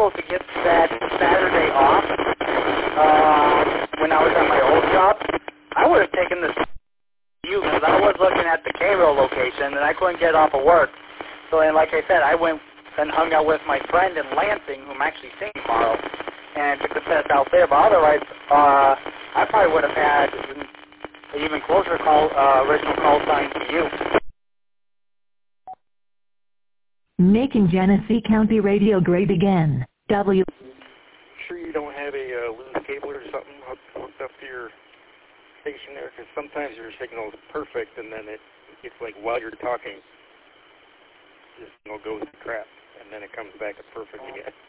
able to get that Saturday off when I was at my old job, I would have taken this you because I was looking at the Cairo location and I couldn't get off of work. So, and like I said, I went and hung out with my friend in Lansing, who I'm actually seeing tomorrow, and took the test out there. But otherwise, I probably would have had an even closer original call sign to you. Making Genesee County radio great again. W. Sure you don't have a loose cable or something hooked up to your station there? Because sometimes your signal is perfect, and then it's like while you're talking, the signal goes to crap, and then it comes back to perfect again.